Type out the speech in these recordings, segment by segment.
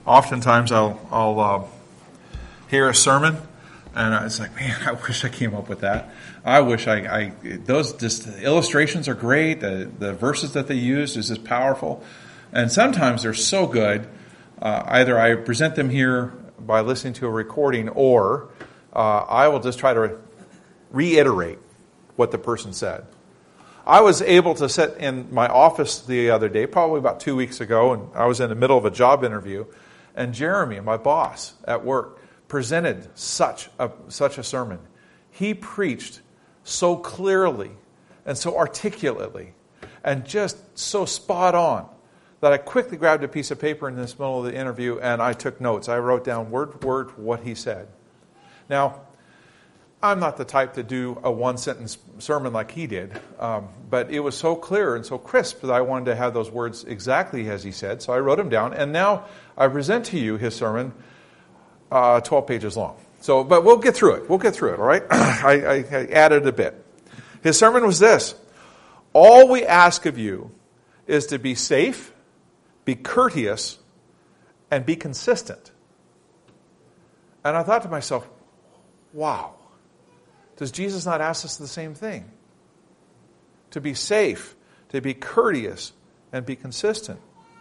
Oftentimes I'll hear a sermon, and it's like, man, I wish I came up with that. I wish those just illustrations are great. The verses that they use is just powerful. And sometimes they're so good, either I present them here by listening to a recording, or I will just try to reiterate what the person said. I was able to sit in my office the other day, probably about 2 weeks ago, and I was in the middle of a job interview, and Jeremy, my boss at work, presented such a sermon. He preached so clearly and so articulately and just so spot on that I quickly grabbed a piece of paper in this middle of the interview and I took notes. I wrote down word for word what he said. Now, I'm not the type to do a one-sentence sermon like he did, but it was so clear and so crisp that I wanted to have those words exactly as he said, so I wrote them down, and now I present to you his sermon, 12 pages long. So, but we'll get through it. All right? I added a bit. His sermon was this: all we ask of you is to be safe, be courteous, and be consistent. And I thought to myself, wow. Does Jesus not ask us the same thing? To be safe, to be courteous, and be consistent.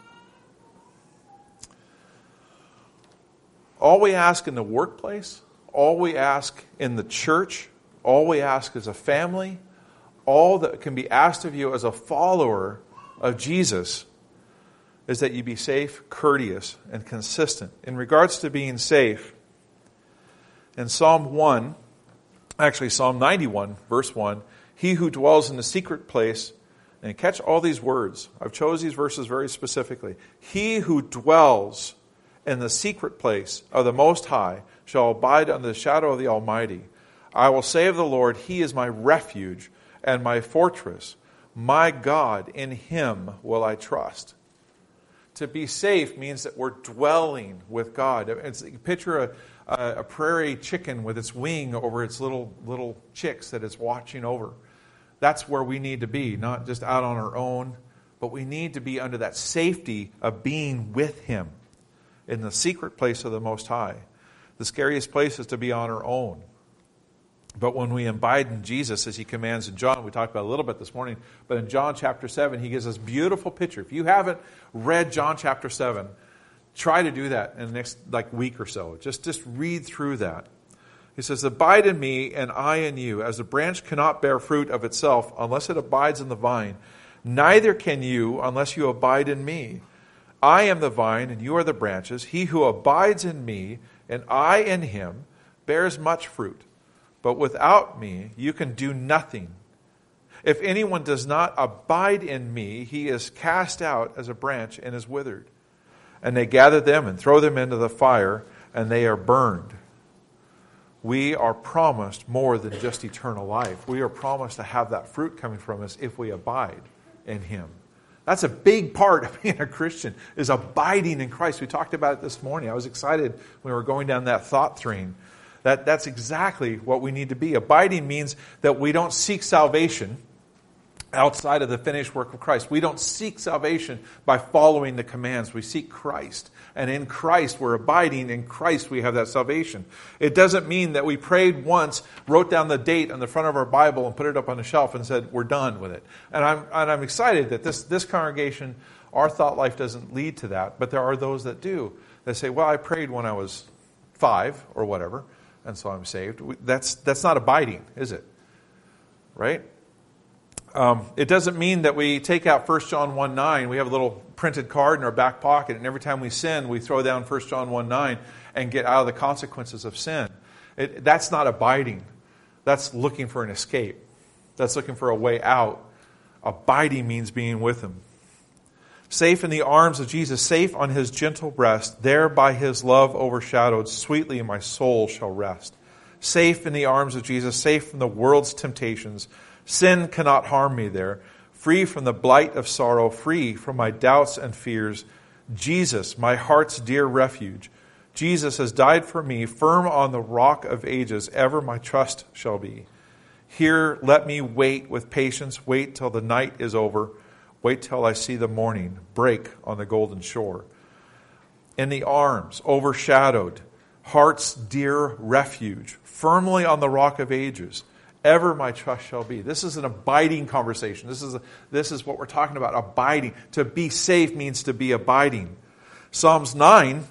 All we ask in the workplace, all we ask in the church, all we ask as a family, all that can be asked of you as a follower of Jesus is that you be safe, courteous, and consistent. In regards to being safe, in Psalm 91, verse 1, he who dwells in the secret place, and catch all these words. I've chose these verses very specifically. He who dwells in the secret place of the Most High shall abide under the shadow of the Almighty. I will say of the Lord, He is my refuge and my fortress. My God, in Him will I trust. To be safe means that we're dwelling with God. Picture a prairie chicken with its wing over its little chicks that it's watching over. That's where we need to be, not just out on our own, but we need to be under that safety of being with Him in the secret place of the Most High. The scariest place is to be on our own. But when we abide in Jesus, as He commands in John, we talked about it a little bit this morning, but in John chapter 7, He gives us a beautiful picture. If you haven't read John chapter 7, try to do that in the next week or so. Just read through that. He says, abide in me and I in you, as a branch cannot bear fruit of itself unless it abides in the vine. Neither can you unless you abide in me. I am the vine and you are the branches. He who abides in me and I in him bears much fruit. But without me, you can do nothing. If anyone does not abide in me, he is cast out as a branch and is withered. And they gather them and throw them into the fire, and they are burned. We are promised more than just eternal life. We are promised to have that fruit coming from us if we abide in Him. That's a big part of being a Christian, is abiding in Christ. We talked about it this morning. I was excited when we were going down that thought train. That's exactly what we need to be. Abiding means that we don't seek salvation outside of the finished work of Christ. We don't seek salvation by following the commands. We seek Christ. And in Christ, we're abiding. In Christ, we have that salvation. It doesn't mean that we prayed once, wrote down the date on the front of our Bible and put it up on the shelf and said, we're done with it. And I'm excited that this congregation, our thought life doesn't lead to that. But there are those that do. They say, well, I prayed when I was 5 or whatever, and so I'm saved. That's not abiding, is it? Right? It doesn't mean that we take out 1 John 1:9. We have a little printed card in our back pocket, and every time we sin, we throw down 1 John 1:9 and get out of the consequences of sin. That's not abiding. That's looking for an escape. That's looking for a way out. Abiding means being with Him. Safe in the arms of Jesus, safe on His gentle breast, there by His love overshadowed, sweetly my soul shall rest. Safe in the arms of Jesus, safe from the world's temptations. Sin cannot harm me there. Free from the blight of sorrow, free from my doubts and fears. Jesus, my heart's dear refuge. Jesus has died for me, firm on the rock of ages, ever my trust shall be. Here let me wait with patience, wait till the night is over. Wait till I see the morning break on the golden shore. in the arms, overshadowed, heart's dear refuge, firmly on the rock of ages. Ever my trust shall be. This is an abiding conversation. This is what we're talking about, abiding. To be safe means to be abiding. Psalms 9,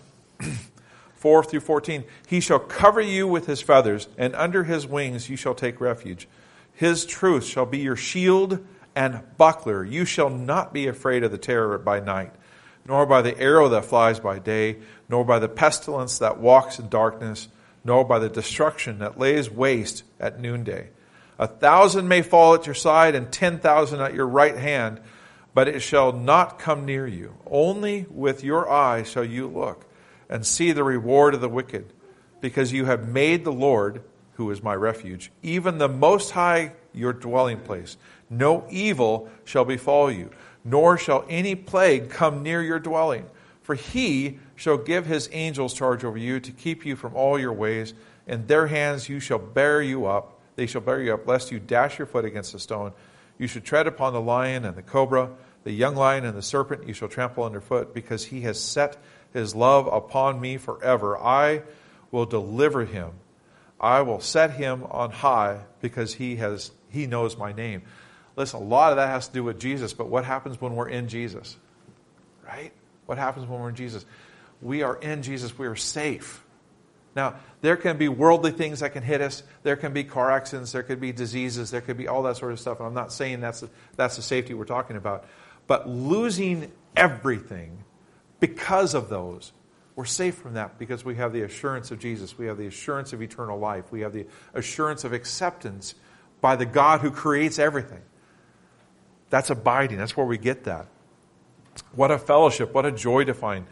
4 through 14. He shall cover you with his feathers, and under his wings you shall take refuge. His truth shall be your shield and buckler. You shall not be afraid of the terror by night, nor by the arrow that flies by day, nor by the pestilence that walks in darkness, nor by the destruction that lays waste at noonday. 1,000 may fall at your side, and 10,000 at your right hand, but it shall not come near you. Only with your eyes shall you look, and see the reward of the wicked, because you have made the Lord, who is my refuge, even the Most High, your dwelling place. No evil shall befall you, nor shall any plague come near your dwelling. For he shall give his angels charge over you to keep you from all your ways. In their hands you shall bear you up. They shall bear you up, lest you dash your foot against a stone. You should tread upon the lion and the cobra, the young lion and the serpent you shall trample underfoot, because he has set his love upon me forever. I will deliver him. I will set him on high, because he knows my name. Listen, a lot of that has to do with Jesus, but what happens when we're in Jesus? Right? What happens when we're in Jesus? We are in Jesus. We are safe. Now, there can be worldly things that can hit us. There can be car accidents. There could be diseases. There could be all that sort of stuff. And I'm not saying that's the safety we're talking about. But losing everything because of those, we're safe from that because we have the assurance of Jesus. We have the assurance of eternal life. We have the assurance of acceptance by the God who creates everything. That's abiding. That's where we get that. What a fellowship. What a joy divine,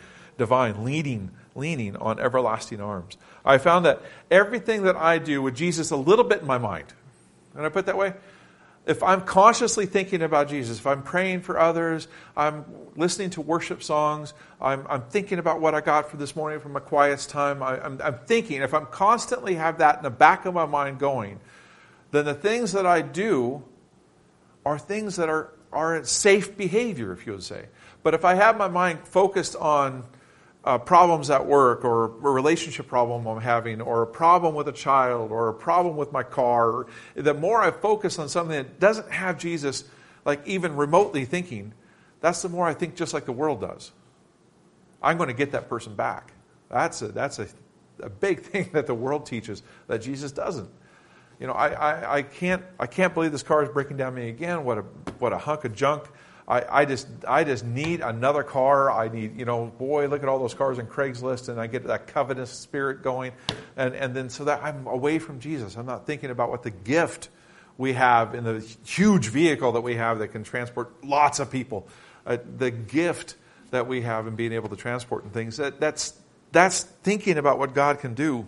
leaning on everlasting arms. I found that everything that I do with Jesus a little bit in my mind. Can I put it that way? If I'm consciously thinking about Jesus, if I'm praying for others, I'm listening to worship songs, I'm thinking about what I got for this morning from my quietest time, I'm thinking, if I'm constantly have that in the back of my mind going, then the things that I do are things that are safe behavior, if you would say. But if I have my mind focused on problems at work, or a relationship problem I'm having, or a problem with a child, or a problem with my car, the more I focus on something that doesn't have Jesus, like even remotely thinking, that's the more I think just like the world does. I'm going to get that person back. That's a big thing that the world teaches that Jesus doesn't. You know, I can't believe this car is breaking down me again. What a hunk of junk. I just need another car. I need, boy, look at all those cars on Craigslist, and I get that covetous spirit going. And then so that I'm away from Jesus. I'm not thinking about what the gift we have in the huge vehicle that we have that can transport lots of people. The gift that we have in being able to transport and things. That's thinking about what God can do.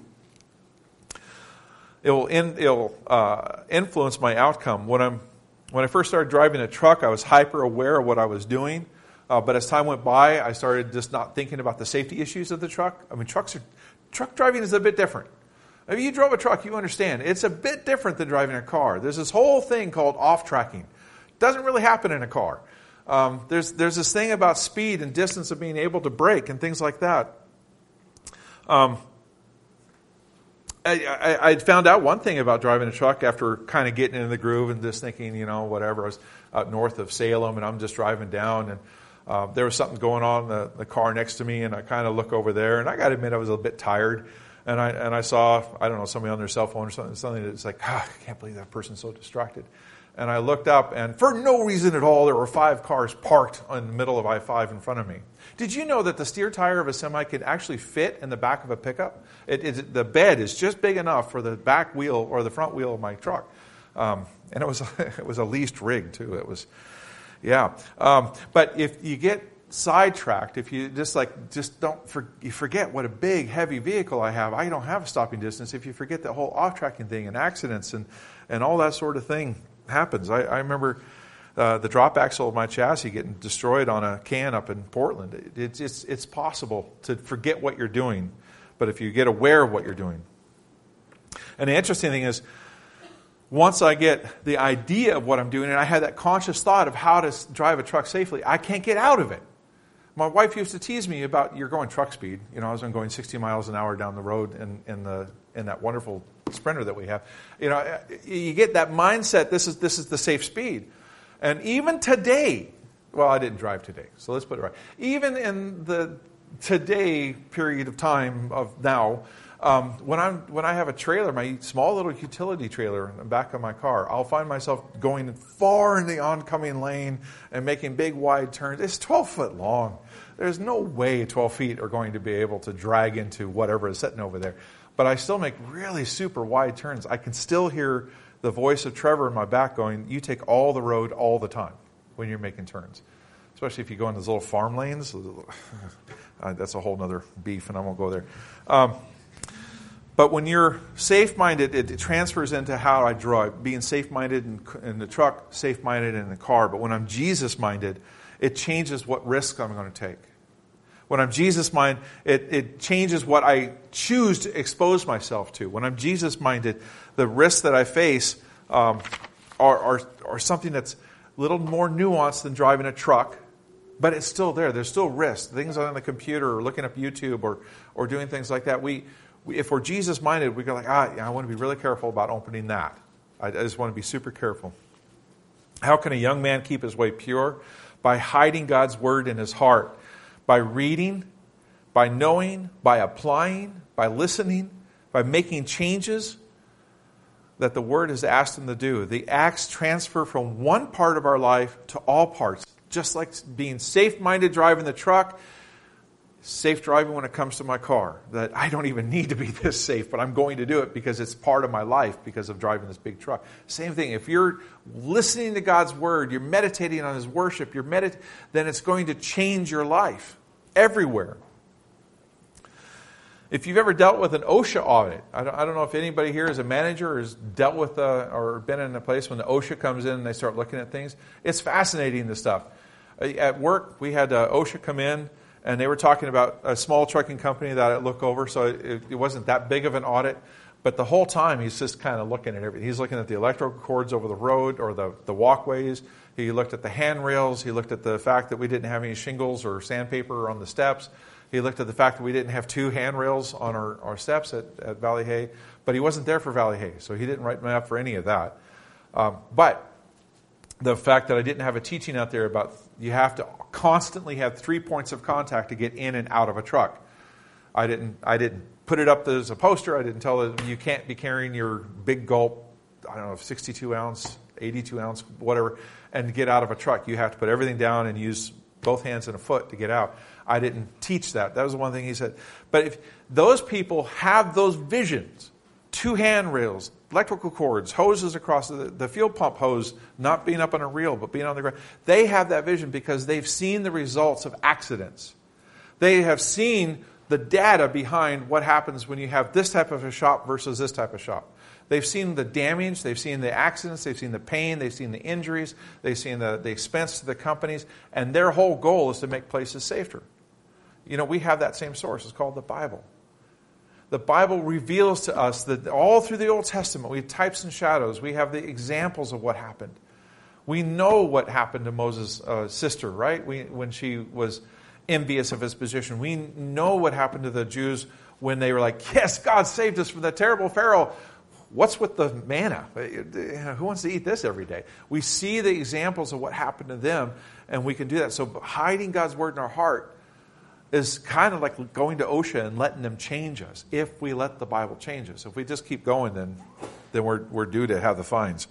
It'll influence my outcome. When I first started driving a truck, I was hyper aware of what I was doing. But as time went by, I started just not thinking about the safety issues of the truck. I mean, truck driving is a bit different. If you drove a truck, you understand. It's a bit different than driving a car. There's this whole thing called off-tracking. Doesn't really happen in a car. There's this thing about speed and distance of being able to brake and things like that. I found out one thing about driving a truck after kind of getting into the groove and just thinking, whatever. I was out north of Salem, and I'm just driving down, and there was something going on in the car next to me, and I kind of look over there, and I got to admit I was a bit tired, and I saw, I don't know, somebody on their cell phone or something that's like, I can't believe that person's so distracted. And I looked up, and for no reason at all, there were 5 cars parked in the middle of I-5 in front of me. Did you know that the steer tire of a semi could actually fit in the back of a pickup? The bed is just big enough for the back wheel or the front wheel of my truck. And it was a leased rig, too. It was, yeah. But if you get sidetracked, if you you forget what a big, heavy vehicle I have. I don't have a stopping distance. If you forget the whole off-tracking thing and accidents and all that sort of thing happens. I remember the drop axle of my chassis getting destroyed on a can up in Portland. It's possible to forget what you're doing, but if you get aware of what you're doing. And the interesting thing is, once I get the idea of what I'm doing and I have that conscious thought of how to drive a truck safely, I can't get out of it. My wife used to tease me about, you're going truck speed. I was going 60 miles an hour down the road in that wonderful Sprinter that we have. You get that mindset, this is the safe speed. And even today, well, I didn't drive today, so let's put it right. Even in the today period of time of now, when I have a trailer, my small little utility trailer in the back of my car, I'll find myself going far in the oncoming lane and making big wide turns. It's 12 foot long. There's no way 12 feet are going to be able to drag into whatever is sitting over there. But I still make really super wide turns. I can still hear the voice of Trevor in my back going, you take all the road all the time when you're making turns. Especially if you go in those little farm lanes. That's a whole other beef, and I won't go there. But when you're safe-minded, it transfers into how I drive. Being safe-minded in the truck, safe-minded in the car. But when I'm Jesus-minded, it changes what risks I'm going to take. When I'm Jesus-minded, it changes what I choose to expose myself to. When I'm Jesus-minded, the risks that I face are something that's a little more nuanced than driving a truck, but it's still there. There's still risks. Things on the computer or looking up YouTube or doing things like that. If we're Jesus-minded, we go like, I want to be really careful about opening that. I just want to be super careful. How can a young man keep his way pure? By hiding God's word in his heart. By reading, by knowing, by applying, by listening, by making changes that the Word has asked him to do. The acts transfer from one part of our life to all parts. Just like being safe-minded driving the truck, safe driving when it comes to my car. That I don't even need to be this safe, but I'm going to do it because it's part of my life because of driving this big truck. Same thing. If you're listening to God's Word, you're meditating on His worship, then it's going to change your life everywhere. If you've ever dealt with an OSHA audit, I don't know if anybody here is a manager or has dealt with or been in a place when the OSHA comes in and they start looking at things. It's fascinating, this stuff. At work, we had OSHA come in, and they were talking about a small trucking company that I look over, so it wasn't that big of an audit. But the whole time, he's just kind of looking at everything. He's looking at the electrical cords over the road or the walkways. He looked at the handrails. He looked at the fact that we didn't have any shingles or sandpaper on the steps. He looked at the fact that we didn't have 2 handrails on our steps at Valley Hay. But he wasn't there for Valley Hay, so he didn't write me up for any of that. But the fact that I didn't have a teaching out there about you have to constantly have 3 points of contact to get in and out of a truck. I didn't put it up as a poster. I didn't tell them you can't be carrying your big gulp, 62 ounce, 82 ounce, whatever, and get out of a truck. You have to put everything down and use both hands and a foot to get out. I didn't teach that. That was the one thing he said. But if those people have those visions, 2 handrails, electrical cords, hoses across the fuel pump hose, not being up on a reel, but being on the ground, they have that vision because they've seen the results of accidents. They have seen the data behind what happens when you have this type of a shop versus this type of shop. They've seen the damage, they've seen the accidents, they've seen the pain, they've seen the injuries, they've seen the expense to the companies, and their whole goal is to make places safer. We have that same source. It's called the Bible. The Bible reveals to us that all through the Old Testament, we have types and shadows. We have the examples of what happened. We know what happened to Moses' sister, right? When she was envious of his position. We know what happened to the Jews when they were like, yes, God saved us from the terrible Pharaoh. What's with the manna? Who wants to eat this every day? We see the examples of what happened to them, and we can do that. So hiding God's word in our heart is kind of like going to OSHA and letting them change us. If we let the Bible change us. If we just keep going, then we're due to have the fines.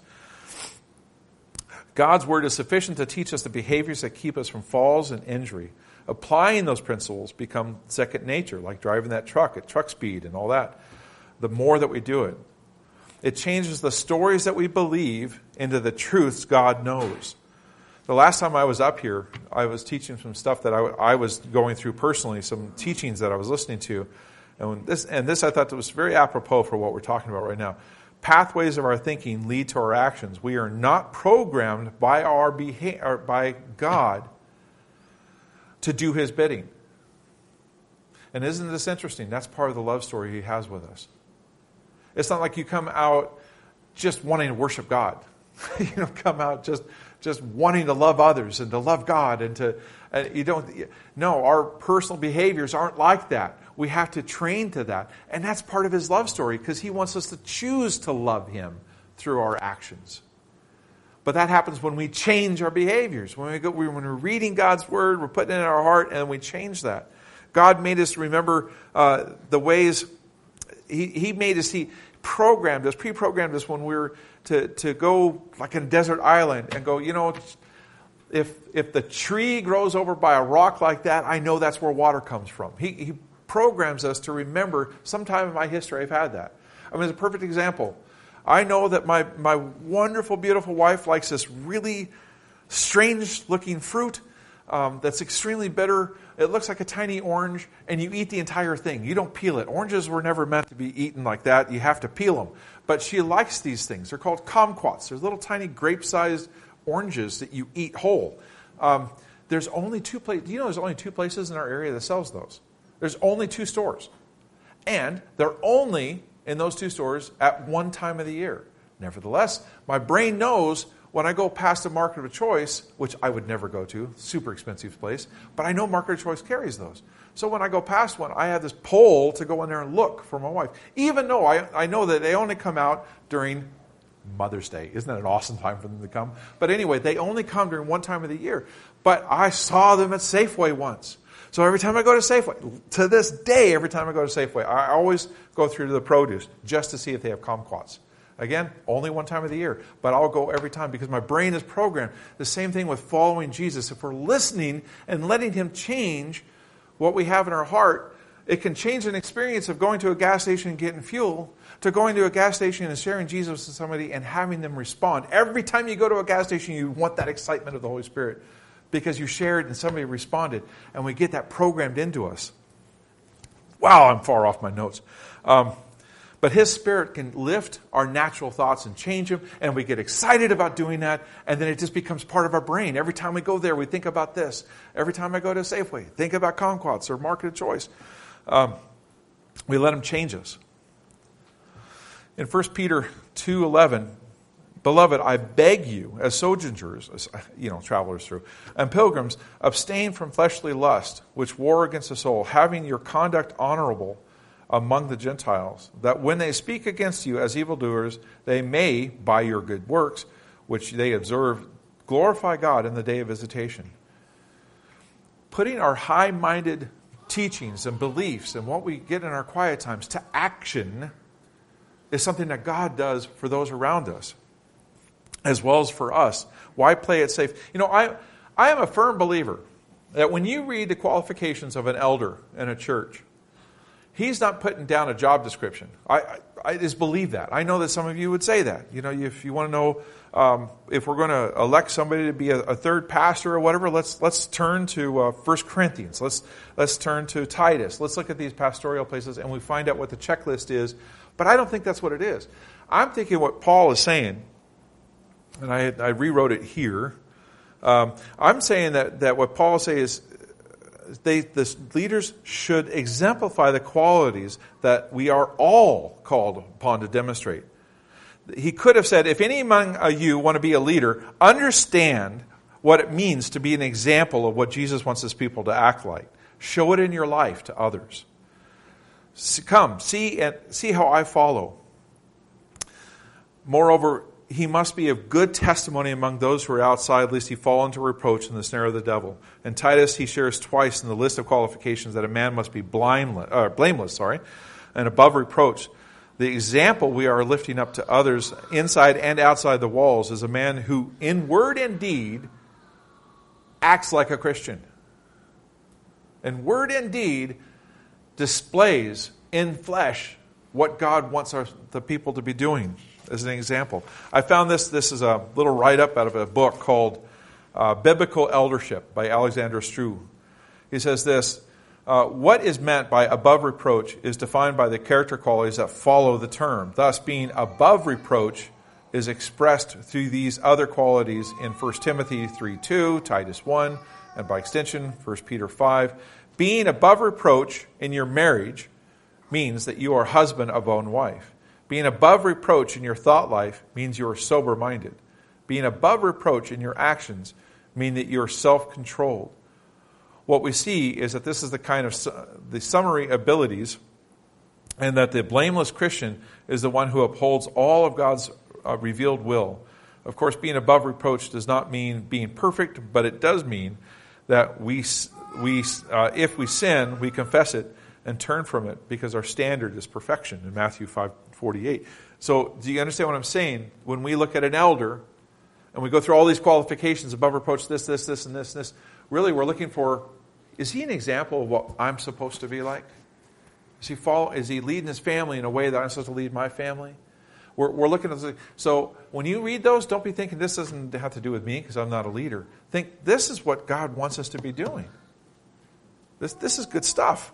God's word is sufficient to teach us the behaviors that keep us from falls and injury. Applying those principles become second nature, like driving that truck at truck speed and all that. The more that we do it. It changes the stories that we believe into the truths God knows. The last time I was up here, I was teaching some stuff that I was going through personally, some teachings that I was listening to. And this I thought was very apropos for what we're talking about right now. Pathways of our thinking lead to our actions. We are not programmed by by God to do His bidding. And isn't this interesting? That's part of the love story He has with us. It's not like you come out just wanting to worship God. You don't come out just wanting to love others and to love God no, our personal behaviors aren't like that. We have to train to that. And that's part of his love story, because he wants us to choose to love him through our actions. But that happens when we change our behaviors. When we're reading God's word, we're putting it in our heart, and we change that. God made us remember the ways He made us. He pre-programmed us when we were to go like in a desert island and go, if the tree grows over by a rock like that, I know that's where water comes from. He programs us to remember sometime in my history I've had that. I mean, it's a perfect example. I know that my wonderful, beautiful wife likes this really strange-looking fruit that's extremely bitter. It looks like a tiny orange, and you eat the entire thing. You don't peel it. Oranges were never meant to be eaten like that. You have to peel them. But she likes these things. They're called kumquats. They're little tiny grape-sized oranges that you eat whole. There's only two places. Do you know there's only two places in our area that sells those? There's only 2 stores. And they're only in those 2 stores at one time of the year. Nevertheless, my brain knows when I go past a Market of Choice, which I would never go to, super expensive place, but I know Market of Choice carries those. So when I go past one, I have this pull to go in there and look for my wife. Even though I know that they only come out during Mother's Day. Isn't that an awesome time for them to come? But anyway, they only come during one time of the year. But I saw them at Safeway once. So every time I go to Safeway, to this day, every time I go to Safeway, I always go through to the produce just to see if they have kumquats. Again, only one time of the year, but I'll go every time because my brain is programmed. The same thing with following Jesus. If we're listening and letting him change what we have in our heart, it can change an experience of going to a gas station and getting fuel to going to a gas station and sharing Jesus with somebody and having them respond. Every time you go to a gas station, you want that excitement of the Holy Spirit because you shared and somebody responded, and we get that programmed into us. Wow, I'm far off my notes. But his Spirit can lift our natural thoughts and change them, and we get excited about doing that, and then it just becomes part of our brain. Every time we go there, we think about this. Every time I go to Safeway, think about kumquats or Market of Choice. We let him change us. In 1 Peter 2:11, beloved, I beg you, as sojourners, travelers through, and pilgrims, abstain from fleshly lust, which war against the soul, having your conduct honorable among the Gentiles, that when they speak against you as evildoers, they may, by your good works, which they observe, glorify God in the day of visitation. Putting our high-minded teachings and beliefs and what we get in our quiet times to action is something that God does for those around us, as well as for us. Why play it safe? I am a firm believer that when you read the qualifications of an elder in a church, he's not putting down a job description. I just believe that. I know that some of you would say that. If you want to know if we're going to elect somebody to be a third pastor or whatever, let's turn to 1 Corinthians. Let's turn to Titus. Let's look at these pastoral places and we find out what the checklist is. But I don't think that's what it is. I'm thinking what Paul is saying, and I rewrote it here. I'm saying that what Paul is saying is the leaders should exemplify the qualities that we are all called upon to demonstrate. He could have said, if any among you want to be a leader, understand what it means to be an example of what Jesus wants his people to act like. Show it in your life to others. Come, see how I follow. Moreover, he must be of good testimony among those who are outside, lest he fall into reproach in the snare of the devil. In Titus, he shares twice in the list of qualifications that a man must be blameless, and above reproach. The example we are lifting up to others inside and outside the walls is a man who, in word and deed, acts like a Christian. In word and deed, displays in flesh what God wants the people to be doing. As an example, I found this is a little write-up out of a book called Biblical Eldership by Alexander Struve. He says this, what is meant by above reproach is defined by the character qualities that follow the term. Thus, being above reproach is expressed through these other qualities in 1 Timothy 3:2, Titus 1, and by extension, 1 Peter 5. Being above reproach in your marriage means that you are husband of one wife. Being above reproach in your thought life means you are sober-minded. Being above reproach in your actions mean that you're self-controlled. What we see is that this is the kind of the summary abilities, and that the blameless Christian is the one who upholds all of God's revealed will. Of course, being above reproach does not mean being perfect, but it does mean that if we sin, we confess it and turn from it, because our standard is perfection in Matthew 5:48. So do you understand what I'm saying? When we look at an elder and we go through all these qualifications, above reproach, this, and this, really we're looking for, is he an example of what I'm supposed to be like? Is he leading his family in a way that I'm supposed to lead my family? We're looking at this. So when you read those, don't be thinking this doesn't have to do with me because I'm not a leader. Think this is what God wants us to be doing. This is good stuff.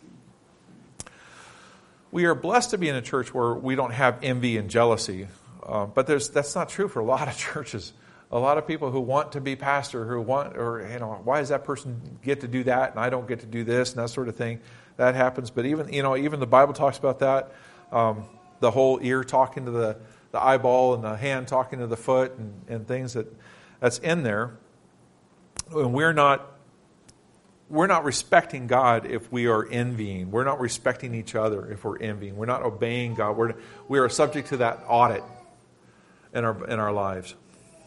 We are blessed to be in a church where we don't have envy and jealousy, but that's not true for a lot of churches. A lot of people who want to be pastor, why does that person get to do that and I don't get to do this and that sort of thing. That happens, but even the Bible talks about that. The whole ear talking to the eyeball and the hand talking to the foot and things that's in there. And we're not respecting God if we are envying. We're not respecting each other if we're envying. We're not obeying God. We are subject to that audit in our lives.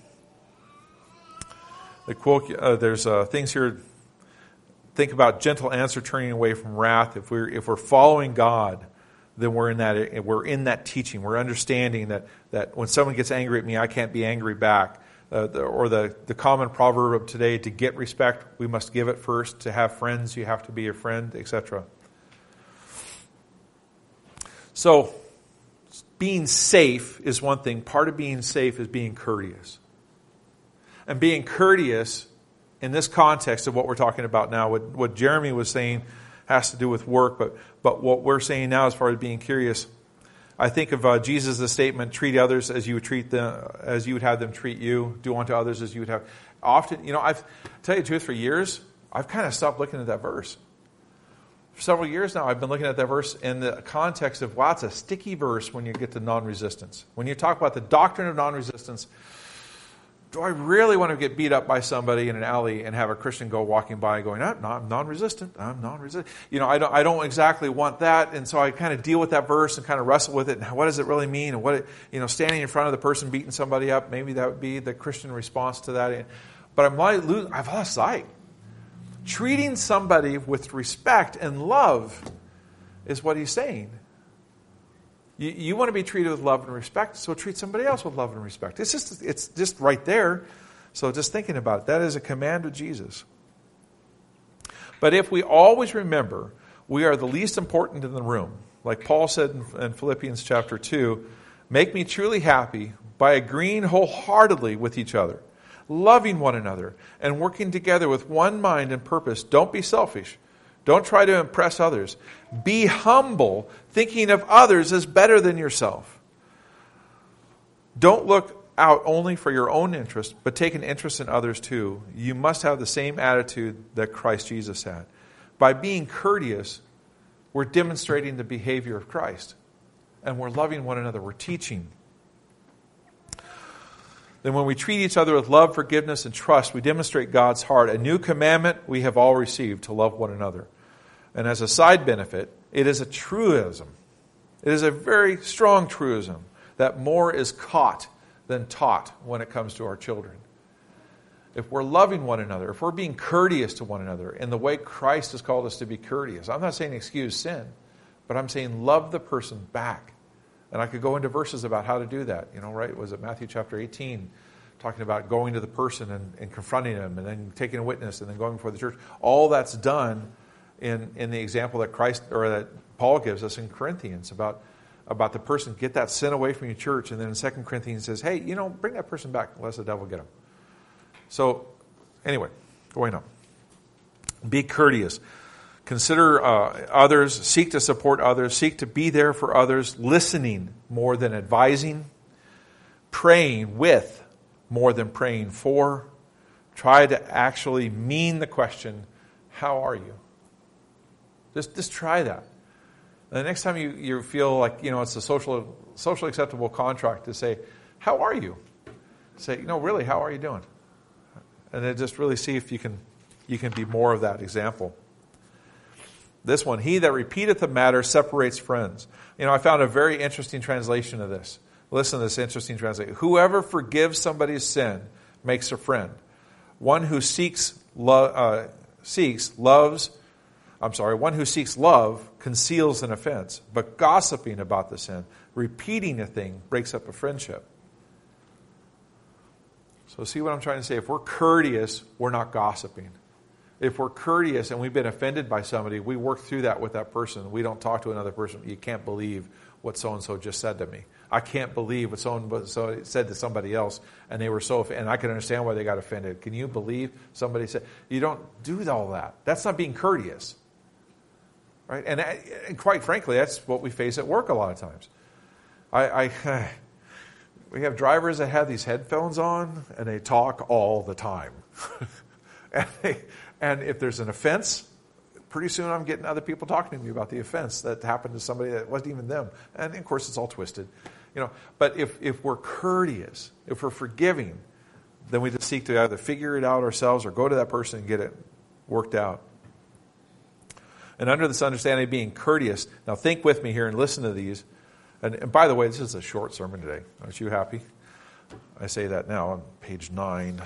The quote, there's things here. Think about gentle answer, turning away from wrath. If we're following God, then we're in that teaching. We're understanding that when someone gets angry at me, I can't be angry back. Or the common proverb of today: to get respect, we must give it first. To have friends, you have to be a friend, etc. So, being safe is one thing. Part of being safe is being courteous. And being courteous in this context of what we're talking about now, what Jeremy was saying has to do with work, but what we're saying now as far as being curious, I think of Jesus' statement, treat others as you would have them treat you, do unto others as you would have. Often, I've tell you the truth, for years, I've kind of stopped looking at that verse. For several years now, I've been looking at that verse in the context of, wow, it's a sticky verse when you get to non-resistance. When you talk about the doctrine of non-resistance, do I really want to get beat up by somebody in an alley and have a Christian go walking by going, no, I'm non-resistant. I'm non-resistant. I don't exactly want that. And so I kind of deal with that verse and kind of wrestle with it. And what does it really mean? And standing in front of the person beating somebody up, maybe that would be the Christian response to that. But I've lost sight. Treating somebody with respect and love is what he's saying. You want to be treated with love and respect, so treat somebody else with love and respect. It's just right there. So just thinking about it, that is a command of Jesus. But if we always remember we are the least important in the room, like Paul said in Philippians chapter 2, make me truly happy by agreeing wholeheartedly with each other, loving one another, and working together with one mind and purpose. Don't be selfish. Don't try to impress others. Be humble, thinking of others as better than yourself. Don't look out only for your own interest, but take an interest in others too. You must have the same attitude that Christ Jesus had. By being courteous, we're demonstrating the behavior of Christ. And we're loving one another. We're teaching. Then when we treat each other with love, forgiveness, and trust, we demonstrate God's heart. A new commandment we have all received, to love one another. And as a side benefit, it is a truism. It is a very strong truism that more is caught than taught when it comes to our children. If we're loving one another, if we're being courteous to one another in the way Christ has called us to be courteous, I'm not saying excuse sin, but I'm saying love the person back. And I could go into verses about how to do that. Right? Was it Matthew chapter 18, talking about going to the person and confronting them and then taking a witness and then going before the church. All that's done in the example that that Paul gives us in Corinthians about the person, get that sin away from your church, and then in 2 Corinthians says, hey, bring that person back lest the devil get him. So, anyway, going on. Be courteous. Consider others, seek to support others, seek to be there for others, listening more than advising, praying with more than praying for. Try to actually mean the question, how are you? Just try that. And the next time you feel like, it's a socially acceptable contract to say, how are you? Say, really, how are you doing? And then just really see if you can be more of that example. This one, he that repeateth the matter separates friends. I found a very interesting translation of this. Listen to this interesting translation. Whoever forgives somebody's sin makes a friend. One who seeks love conceals an offense, but gossiping about the sin, repeating a thing, breaks up a friendship. So see what I'm trying to say? If we're courteous, we're not gossiping. If we're courteous and we've been offended by somebody, we work through that with that person. We don't talk to another person. You can't believe what so-and-so just said to me. I can't believe what so-and-so said to somebody else, and they were so offended. And I can understand why they got offended. Can you believe somebody said? You don't do all that. That's not being courteous. Right? And quite frankly, that's what we face at work a lot of times. We have drivers that have these headphones on, and they talk all the time. And if there's an offense, pretty soon I'm getting other people talking to me about the offense that happened to somebody that wasn't even them. And of course, it's all twisted. But if we're courteous, if we're forgiving, then we just seek to either figure it out ourselves or go to that person and get it worked out. And under this understanding of being courteous, now think with me here and listen to these. And by the way, this is a short sermon today. Aren't you happy? I say that now on page 9.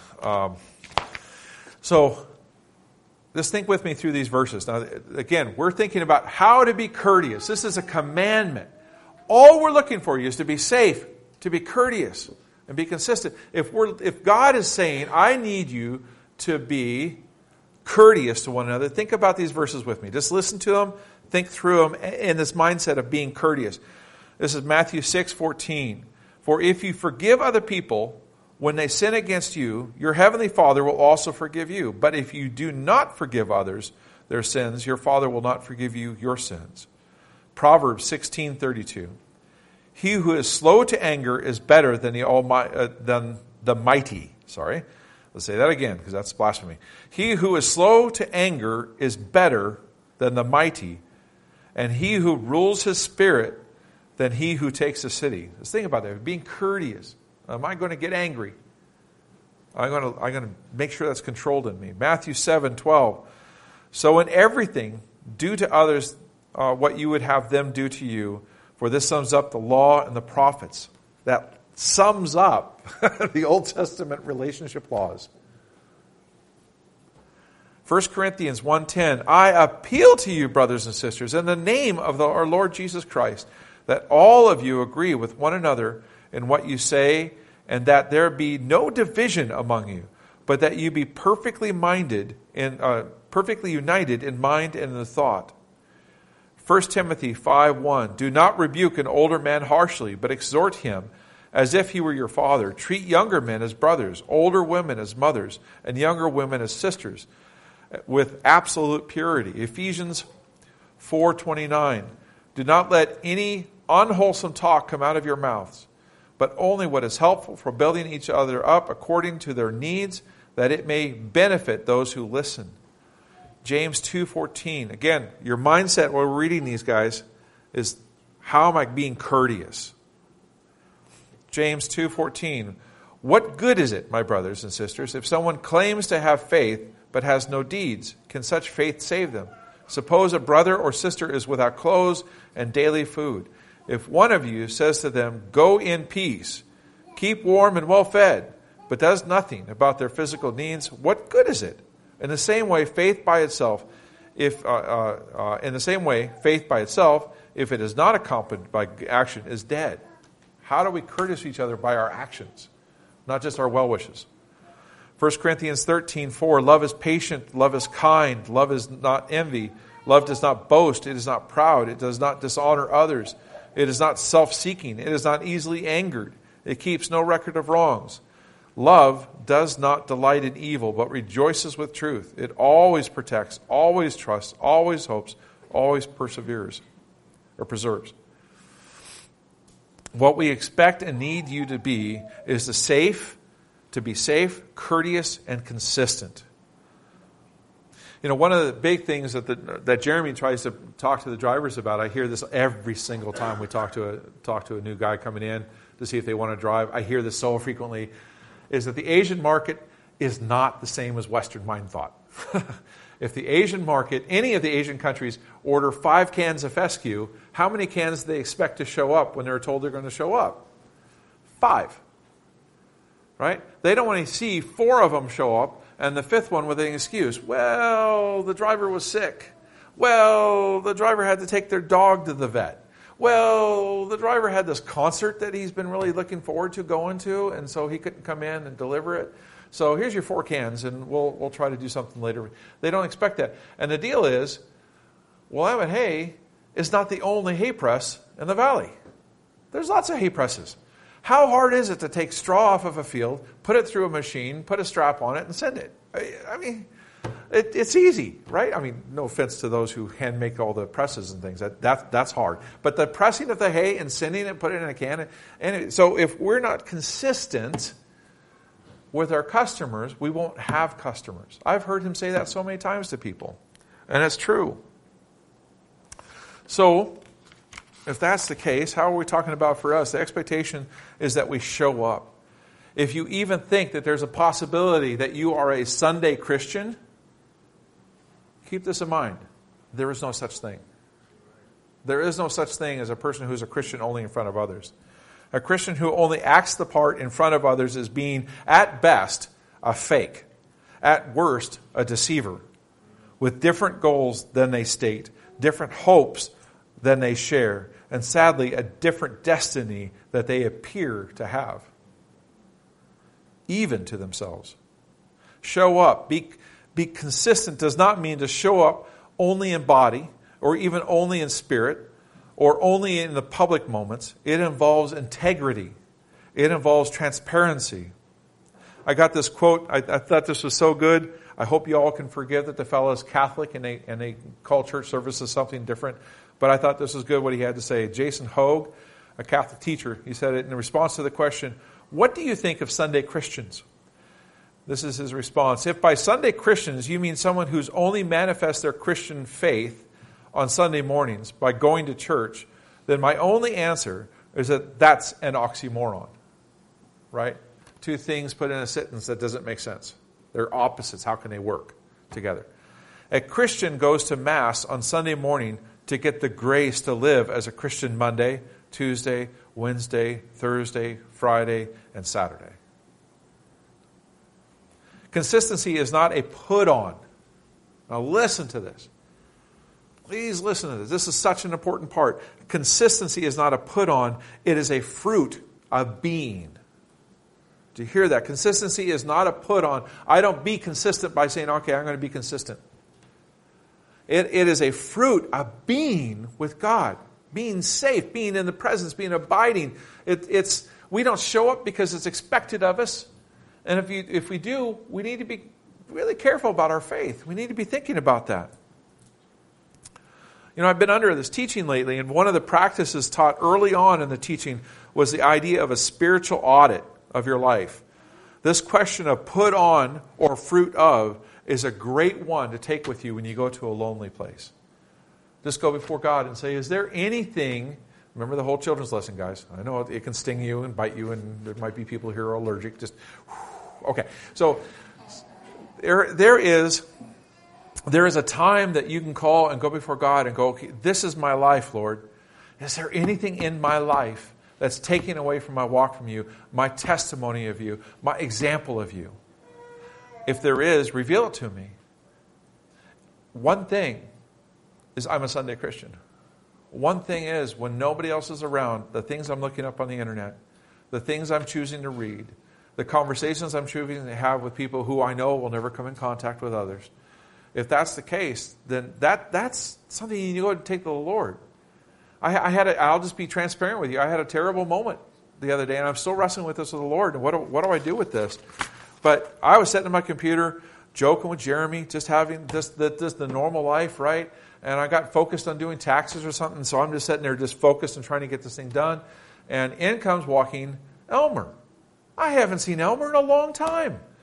So just think with me through these verses. Now, again, we're thinking about how to be courteous. This is a commandment. All we're looking for you is to be safe, to be courteous, and be consistent. If God is saying, I need you to be courteous to one another, think about these verses with me. Just listen to them, think through them in this mindset of being courteous. This is Matthew 6:14. For if you forgive other people when they sin against you, your heavenly Father will also forgive you. But if you do not forgive others their sins, your Father will not forgive you your sins. Proverbs 16:32. He who is slow to anger is better than the mighty. Sorry. Let's say that again, because that's blasphemy. He who is slow to anger is better than the mighty, and he who rules his spirit than he who takes a city. Let's think about that. Being courteous. Am I going to get angry? I'm going to make sure that's controlled in me. Matthew 7:12. So in everything, do to others what you would have them do to you, for this sums up the law and the prophets. That sums up the Old Testament relationship laws. 1 Corinthians 1:10. I appeal to you, brothers and sisters, in the name of our Lord Jesus Christ, that all of you agree with one another in what you say, and that there be no division among you, but that you be perfectly united in mind and in thought. 1 Timothy 5:1. Do not rebuke an older man harshly, but exhort him as if he were your father. Treat younger men as brothers, older women as mothers, and younger women as sisters, with absolute purity. Ephesians 4:29. Do not let any unwholesome talk come out of your mouths, but only what is helpful for building each other up according to their needs, that it may benefit those who listen. James 2:14. Again, your mindset while we're reading these guys is, how am I being courteous? James 2:14. What good is it, my brothers and sisters, if someone claims to have faith but has no deeds? Can such faith save them? Suppose a brother or sister is without clothes and daily food. If one of you says to them, go in peace, keep warm and well fed, but does nothing about their physical needs, what good is it? In the same way, faith by itself, if it is not accompanied by action, is dead. How do we courtesy each other? By our actions, not just our well wishes. 1 Corinthians 13:4. Love is patient, love is kind, love is not envy, love does not boast, it is not proud, it does not dishonor others, it is not self-seeking, it is not easily angered, it keeps no record of wrongs. Love does not delight in evil, but rejoices with truth. It always protects, always trusts, always hopes, always perseveres or preserves. What we expect and need you to be is to be safe, courteous, and consistent. One of the big things that Jeremy tries to talk to the drivers about, I hear this every single time we talk to a new guy coming in to see if they want to drive. I hear this so frequently. is that the Asian market is not the same as Western mind thought. If the Asian market, any of the Asian countries, order 5 cans of fescue, how many cans do they expect to show up when they're told they're going to show up? 5. Right? They don't want to see 4 of them show up and the 5th one with an excuse. Well, the driver was sick. Well, the driver had to take their dog to the vet. Well, the driver had this concert that he's been really looking forward to going to, and so he couldn't come in and deliver it. So here's your 4 cans, and we'll try to do something later. They don't expect that. And the deal is, Willamette Hay is not the only hay press in the valley. There's lots of hay presses. How hard is it to take straw off of a field, put it through a machine, put a strap on it, and send it? I mean, it's easy, right? I mean, no offense to those who hand make all the presses and things. That's hard. But the pressing of the hay and sending it, putting it in a can, and so if we're not consistent with our customers, we won't have customers. I've heard him say that so many times to people, and it's true. So, if that's the case, how are we talking about for us? The expectation is that we show up. If you even think that there's a possibility that you are a Sunday Christian, keep this in mind. There is no such thing. There is no such thing as a person who's a Christian only in front of others. A Christian who only acts the part in front of others is being, at best, a fake. At worst, a deceiver. With different goals than they state, different hopes than they share, and sadly, a different destiny that they appear to have. Even to themselves. Show up. Be consistent does not mean to show up only in body, or even only in spirit, or only in the public moments. It involves integrity. It involves transparency. I got this quote. I thought this was so good. I hope you all can forgive that the fellow is Catholic and they call church services something different. But I thought this was good what he had to say. Jason Hogue, a Catholic teacher, he said it in response to the question, what do you think of Sunday Christians? This is his response. If by Sunday Christians you mean someone who's only manifests their Christian faith on Sunday mornings by going to church, then my only answer is that that's an oxymoron. Right? 2 things put in a sentence that doesn't make sense. They're opposites. How can they work together? A Christian goes to Mass on Sunday morning to get the grace to live as a Christian Monday, Tuesday, Wednesday, Thursday, Friday, and Saturday. Consistency is not a put-on. Now listen to this. Please listen to this. This is such an important part. Consistency is not a put-on. It is a fruit of being. Do you hear that? Consistency is not a put-on. I don't be consistent by saying, okay, I'm going to be consistent. It is a fruit of being with God. Being safe, being in the presence, being abiding. We don't show up because it's expected of us. And if we do, we need to be really careful about our faith. We need to be thinking about that. You know, I've been under this teaching lately, and one of the practices taught early on in the teaching was the idea of a spiritual audit of your life. This question of put on or fruit of is a great one to take with you when you go to a lonely place. Just go before God and say, is there anything, remember the whole children's lesson, guys. I know it can sting you and bite you, and there might be people here who are allergic. Just, okay. So there is a time that you can call and go before God and go, okay, this is my life, Lord. Is there anything in my life that's taking away from my walk from you, my testimony of you, my example of you? If there is, reveal it to me. One thing is I'm a Sunday Christian. One thing is, when nobody else is around, the things I'm looking up on the internet, the things I'm choosing to read, the conversations I'm choosing to have with people who I know will never come in contact with others, if that's the case, then that's something you need to take to the Lord. I'll just be transparent with you. I had a terrible moment the other day, and I'm still wrestling with this with the Lord. And what do I do with this? But I was sitting at my computer, joking with Jeremy, just having the normal life, right? And I got focused on doing taxes or something, so I'm just sitting there just focused and trying to get this thing done. And in comes walking Elmer. I haven't seen Elmer in a long time.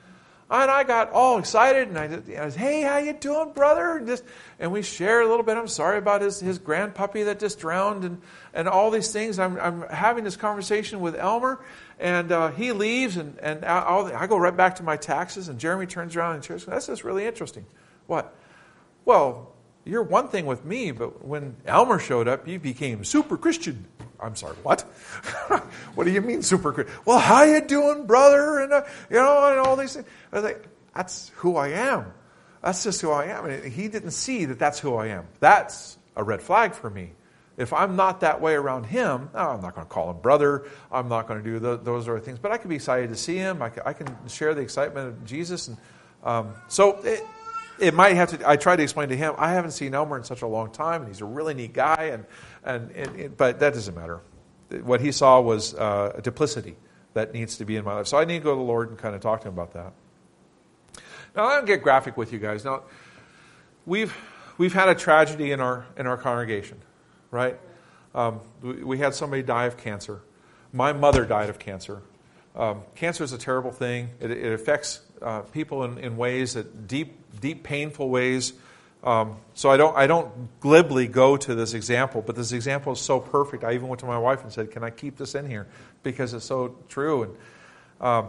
And I got all excited, and I was, hey, how you doing, brother? And we shared a little bit. I'm sorry about his grandpuppy that just drowned, and all these things. I'm having this conversation with Elmer, and he leaves, and I go right back to my taxes, and Jeremy turns around and says, that's just really interesting. What? Well, you're one thing with me, but when Elmer showed up, you became super Christian. I'm sorry, what? What do you mean super Christian? Well, how you doing, brother? And and all these things. I was like, that's who I am. That's just who I am. And he didn't see that that's who I am. That's a red flag for me. If I'm not that way around him, I'm not going to call him brother. I'm not going to do those sort of things. But I can be excited to see him. I can share the excitement of Jesus. And so it might have to. I tried to explain to him, I haven't seen Elmer in such a long time, and he's a really neat guy. But that doesn't matter. What he saw was a duplicity that needs to be in my life. So I need to go to the Lord and kind of talk to him about that. Now, I don't get graphic with you guys. Now, we've had a tragedy in our congregation, right? We had somebody die of cancer. My mother died of cancer. Cancer is a terrible thing. It affects people in ways that deep, painful ways. So I don't glibly go to this example, but this example is so perfect. I even went to my wife and said, "Can I keep this in here?" Because it's so true. And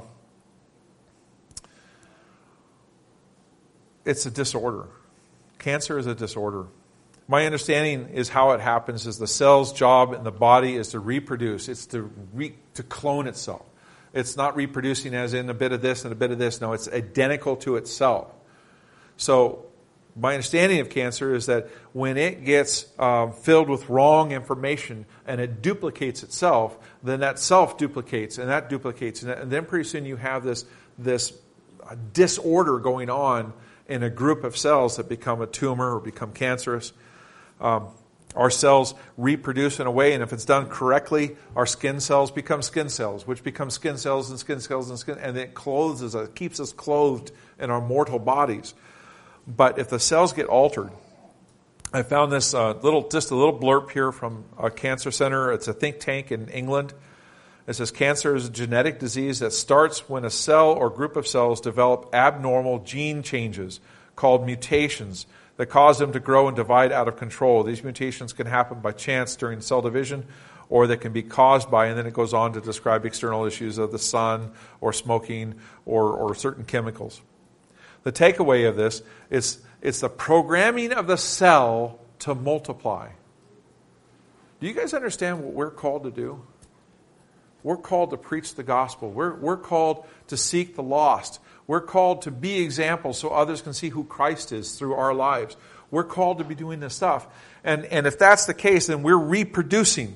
it's a disorder. Cancer is a disorder. My understanding is how it happens is the cell's job in the body is to reproduce. It's to clone itself. It's not reproducing as in a bit of this and a bit of this. No, it's identical to itself. So my understanding of cancer is that when it gets filled with wrong information and it duplicates itself, then that self duplicates and that duplicates. And then pretty soon you have this disorder going on in a group of cells that become a tumor or become cancerous. Our cells reproduce in a way, and if it's done correctly, our skin cells become skin cells, which become skin cells and skin cells and skin, and it keeps us clothed in our mortal bodies. But if the cells get altered, I found this just a little blurb here from a cancer center. It's a think tank in England. It says cancer is a genetic disease that starts when a cell or group of cells develop abnormal gene changes called mutations that cause them to grow and divide out of control. These mutations can happen by chance during cell division, or they can be caused by, and then it goes on to describe external issues of the sun or smoking or certain chemicals. The takeaway of this is it's the programming of the cell to multiply. Do you guys understand what we're called to do? We're called to preach the gospel. We're called to seek the lost. We're called to be examples so others can see who Christ is through our lives. We're called to be doing this stuff. And if that's the case, then we're reproducing.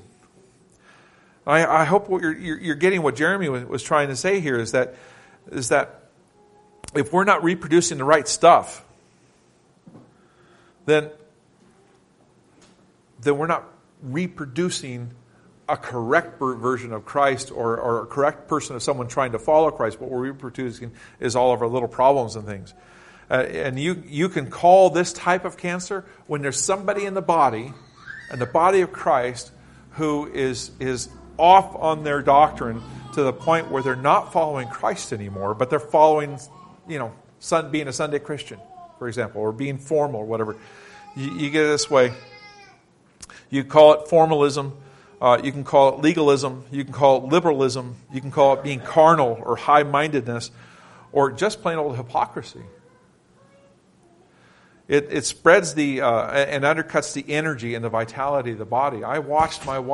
I hope what you're getting what Jeremy was trying to say here is that if we're not reproducing the right stuff, then we're not reproducing a correct version of Christ or a correct person of someone trying to follow Christ. What we're reproducing is all of our little problems and things. And you can call this type of cancer when there's somebody in the body of Christ who is off on their doctrine to the point where they're not following Christ anymore, but they're following, being a Sunday Christian, for example, or being formal or whatever. You get it this way. You call it formalism. You can call it legalism. You can call it liberalism. You can call it being carnal or high-mindedness, or just plain old hypocrisy. It spreads and undercuts the energy and the vitality of the body. I watched my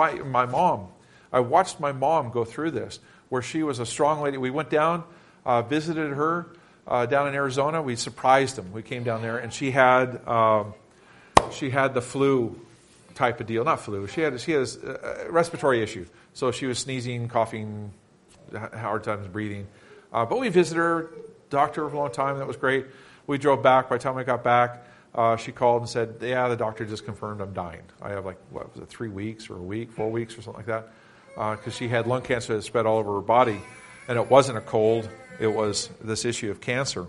mom go through this, where she was a strong lady. We went down, visited her down in Arizona. We surprised them. We came down there, and she had the flu type of deal. Not flu. She had a respiratory issue. So she was sneezing, coughing, hard times breathing. But we visited her, doctor for a long time. That was great. We drove back. By the time I got back, she called and said, "Yeah, the doctor just confirmed I'm dying. I have 3 weeks or a week, 4 weeks or something like that." Because she had lung cancer that spread all over her body. And it wasn't a cold. It was this issue of cancer.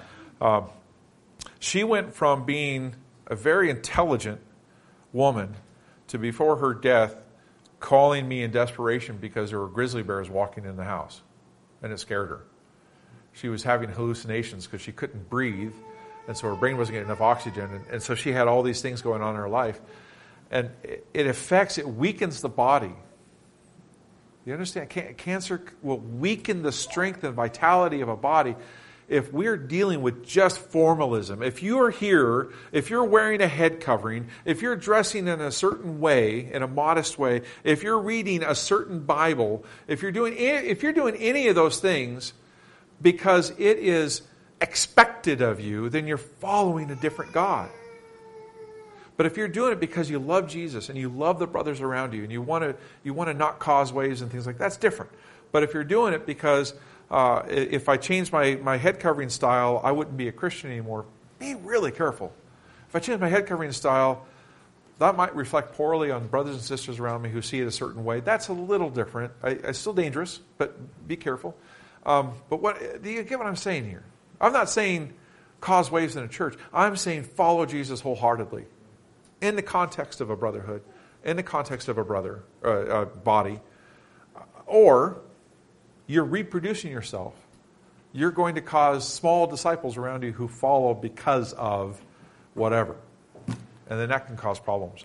She went from being a very intelligent woman to, before her death, calling me in desperation because there were grizzly bears walking in the house, and it scared her. She was having hallucinations because she couldn't breathe, and so her brain wasn't getting enough oxygen, and so she had all these things going on in her life. And it weakens the body. You understand? Cancer will weaken the strength and vitality of a body if we're dealing with just formalism. If you are here, if you're wearing a head covering, if you're dressing in a certain way, in a modest way, if you're reading a certain Bible, if you're doing any of those things because it is expected of you, then you're following a different God. But if you're doing it because you love Jesus and you love the brothers around you and you want to not cause waves and things like that, that's different. But if you're doing it because if I change my head covering style, I wouldn't be a Christian anymore, be really careful. If I change my head covering style, that might reflect poorly on brothers and sisters around me who see it a certain way. That's a little different. It's still dangerous, but be careful. But do you get what I'm saying here? I'm not saying cause waves in a church. I'm saying follow Jesus wholeheartedly. In the context of a brotherhood, in the context of a body, or you're reproducing yourself. You're going to cause small disciples around you who follow because of whatever. And then that can cause problems.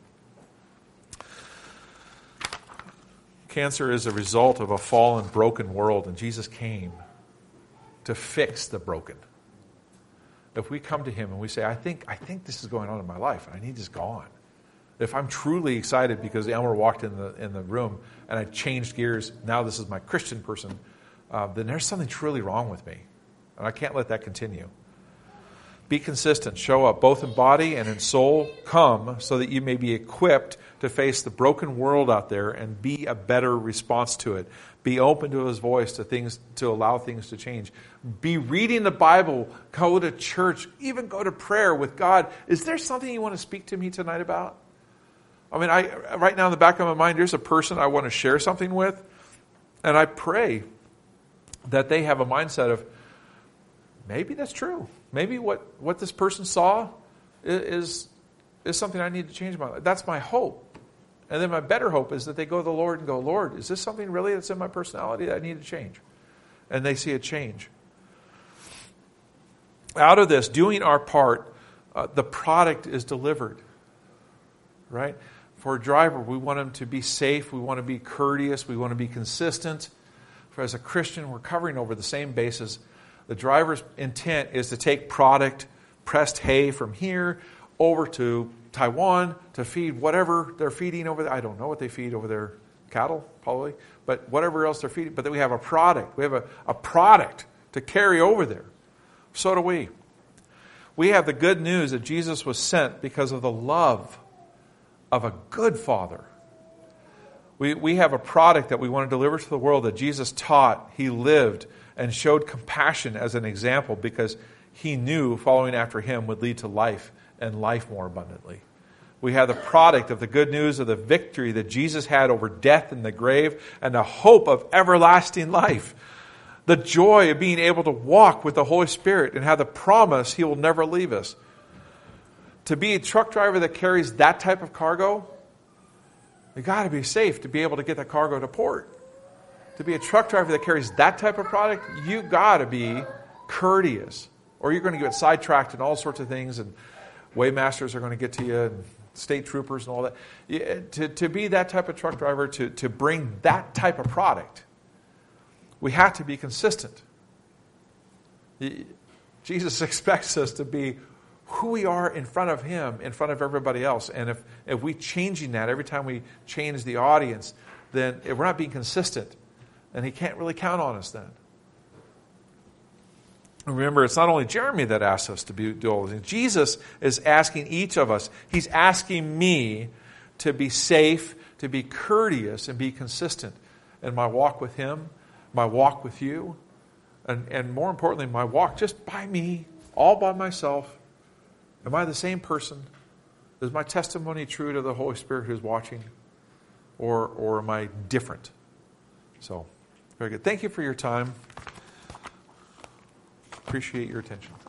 Cancer is a result of a fallen, broken world, and Jesus came to fix the broken. If we come to him and we say, I think this is going on in my life, and I need this gone. If I'm truly excited because Elmer walked in the room and I changed gears, now this is my Christian person, then there's something truly wrong with me. And I can't let that continue. Be consistent. Show up both in body and in soul. Come so that you may be equipped to face the broken world out there and be a better response to it. Be open to his voice to allow things to change. Be reading the Bible. Go to church. Even go to prayer with God. Is there something you want to speak to me tonight about? I mean, right now in the back of my mind, there's a person I want to share something with. And I pray that they have a mindset of, maybe that's true. Maybe what this person saw is something I need to change in my life. That's my hope. And then my better hope is that they go to the Lord and go, Lord, is this something really that's in my personality that I need to change? And they see a change. Out of this, doing our part, the product is delivered. Right? For a driver, we want him to be safe. We want to be courteous. We want to be consistent. For as a Christian, we're covering over the same bases. The driver's intent is to take product, pressed hay from here over to Taiwan to feed whatever they're feeding over there. I don't know what they feed over there. Cattle, probably. But whatever else they're feeding. But then we have a product. We have a product to carry over there. So do we. We have the good news that Jesus was sent because of the love of a good Father. We have a product that we want to deliver to the world that Jesus taught, he lived, and showed compassion as an example because he knew following after him would lead to life and life more abundantly. We have the product of the good news of the victory that Jesus had over death and the grave and the hope of everlasting life. The joy of being able to walk with the Holy Spirit and have the promise he will never leave us. To be a truck driver that carries that type of cargo, you got to be safe to be able to get that cargo to port. To be a truck driver that carries that type of product, you got to be courteous, or you're going to get sidetracked in all sorts of things, and waymasters are going to get to you, and state troopers and all that. To be that type of truck driver, to bring that type of product, we have to be consistent. Jesus expects us to be who we are in front of him, in front of everybody else. And if we changing that every time we change the audience, then if we're not being consistent, and he can't really count on us then. Remember, it's not only Jeremy that asks us to do all these things. Jesus is asking each of us. He's asking me to be safe, to be courteous, and be consistent in my walk with him, my walk with you, and more importantly, my walk just by me, all by myself. Am I the same person? Is my testimony true to the Holy Spirit who's watching? Or am I different? So, very good. Thank you for your time. Appreciate your attention.